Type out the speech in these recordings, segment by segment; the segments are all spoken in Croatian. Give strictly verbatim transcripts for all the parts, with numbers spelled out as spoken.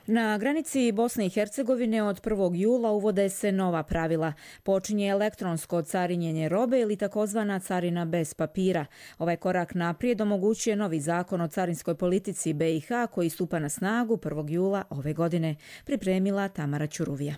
Na granici Bosne i Hercegovine od prvog jula uvode se nova pravila. Počinje elektronsko carinjenje robe ili takozvana carina bez papira. Ovaj korak naprijed omogućuje novi zakon o carinskoj politici B i H koji stupa na snagu prvog jula ove godine, pripremila Tamara Ćuruvija.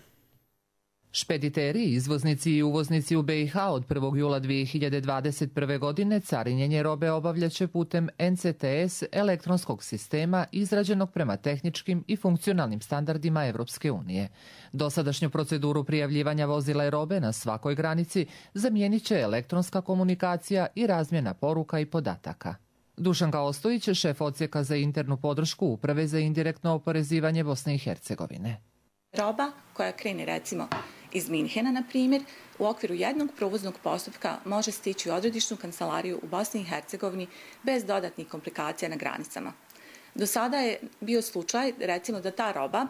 Špediteri, izvoznici i uvoznici u B i H od prvog jula dvije hiljade dvadeset prve. godine carinjenje robe obavljaće putem N C T S elektronskog sistema izrađenog prema tehničkim i funkcionalnim standardima Evropske unije. Dosadašnju proceduru prijavljivanja vozila i robe na svakoj granici zamijenit će elektronska komunikacija i razmjena poruka i podataka. Dušanka Ostojić, šef odsjeka za internu podršku Uprave za indirektno oporezivanje Bosne i Hercegovine. Roba koja krene recimo iz Minhena, na primjer, u okviru jednog provoznog postupka može stići u odredišnu kancelariju u Bosni i Hercegovini bez dodatnih komplikacija na granicama. Do sada je bio slučaj, recimo, da ta roba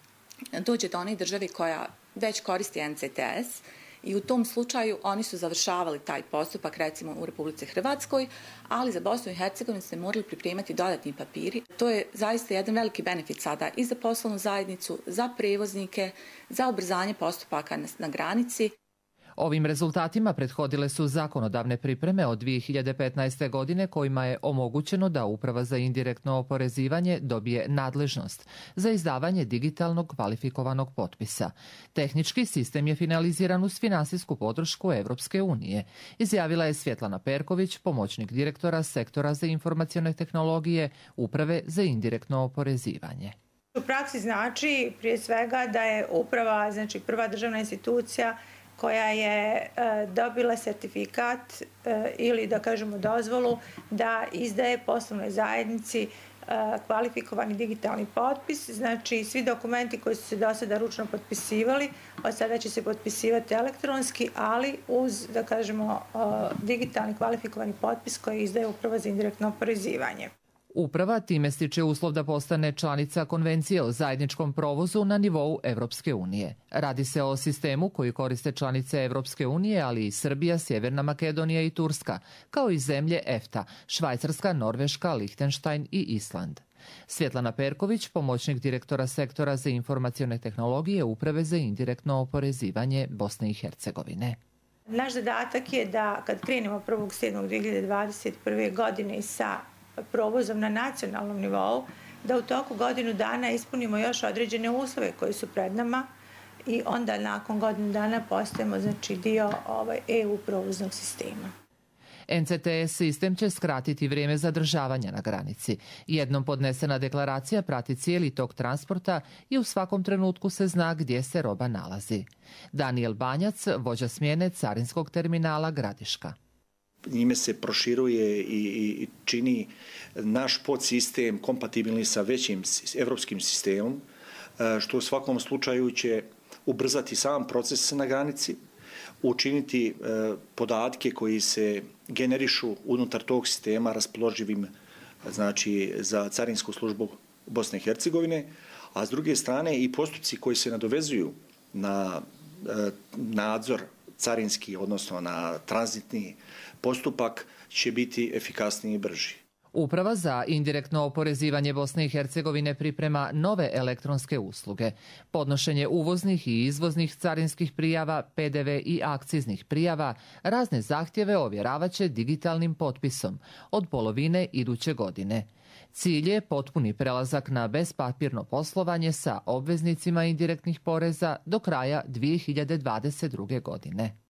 dođe do one države koja već koristi N C T S i u tom slučaju oni su završavali taj postupak, recimo u Republici Hrvatskoj, ali za Bosnu i Hercegovinu se morali pripremati dodatni papiri. To je zaista jedan veliki benefit sada i za poslovnu zajednicu, za prevoznike, za ubrzanje postupaka na, na granici. Ovim rezultatima prethodile su zakonodavne pripreme od dvije hiljade petnaeste. godine kojima je omogućeno da Uprava za indirektno oporezivanje dobije nadležnost za izdavanje digitalnog kvalifikovanog potpisa. Tehnički sistem je finaliziran uz finansijsku podršku Evropske unije, izjavila je Svjetlana Perković, pomoćnik direktora Sektora za informacione tehnologije Uprave za indirektno oporezivanje. U praksi znači prije svega da je uprava, znači prva državna institucija koja je e, dobila sertifikat e, ili da kažemo dozvolu da izdaje poslovnoj zajednici e, kvalifikovani digitalni potpis. Znači svi dokumenti koji su se do sada ručno potpisivali, od sada će se potpisivati elektronski, ali uz da kažemo e, digitalni kvalifikovani potpis koji izdaje Uprava za indirektno oporezivanje. Uprava time stiče uslov da postane članica Konvencije o zajedničkom provozu na nivou Evropske unije. Radi se o sistemu koji koriste članice Evropske unije, ali i Srbija, Sjeverna Makedonija i Turska, kao i zemlje E F T A, Švajcarska, Norveška, Lihtenštajn i Island. Svjetlana Perković, pomoćnik direktora Sektora za informacione tehnologije Uprave za indirektno oporezivanje Bosne i Hercegovine. Naš zadatak je da kad krenemo prvog sedmog dvije hiljade dvadeset prve. godine sa provozom na nacionalnom nivou, da u toku godinu dana ispunimo još određene uslove koji su pred nama i onda nakon godinu dana postajemo znači dio ovaj E U provoznog sistema. N C T S sistem će skratiti vrijeme zadržavanja na granici. Jednom podnesena deklaracija prati cijeli tok transporta i u svakom trenutku se zna gdje se roba nalazi. Daniel Banjac, vođa smjene carinskog terminala Gradiška. Njime se proširuje i, i čini naš podsistem kompatibilni sa većim evropskim sistemom, što u svakom slučaju će ubrzati sam proces na granici, učiniti podatke koji se generišu unutar tog sistema raspoloživim, znači, za carinsku službu Bosne i Hercegovine, a s druge strane i postupci koji se nadovezuju na nadzor carinski, odnosno na tranzitni postupak, će biti efikasniji i brži. Uprava za indirektno oporezivanje Bosne i Hercegovine priprema nove elektronske usluge. Podnošenje uvoznih i izvoznih carinskih prijava, P D V i akciznih prijava, razne zahtjeve ovjeravaće digitalnim potpisom od polovine iduće godine. Cilj je potpuni prelazak na bezpapirno poslovanje sa obveznicima indirektnih poreza do kraja dvije hiljade dvadeset druge. godine.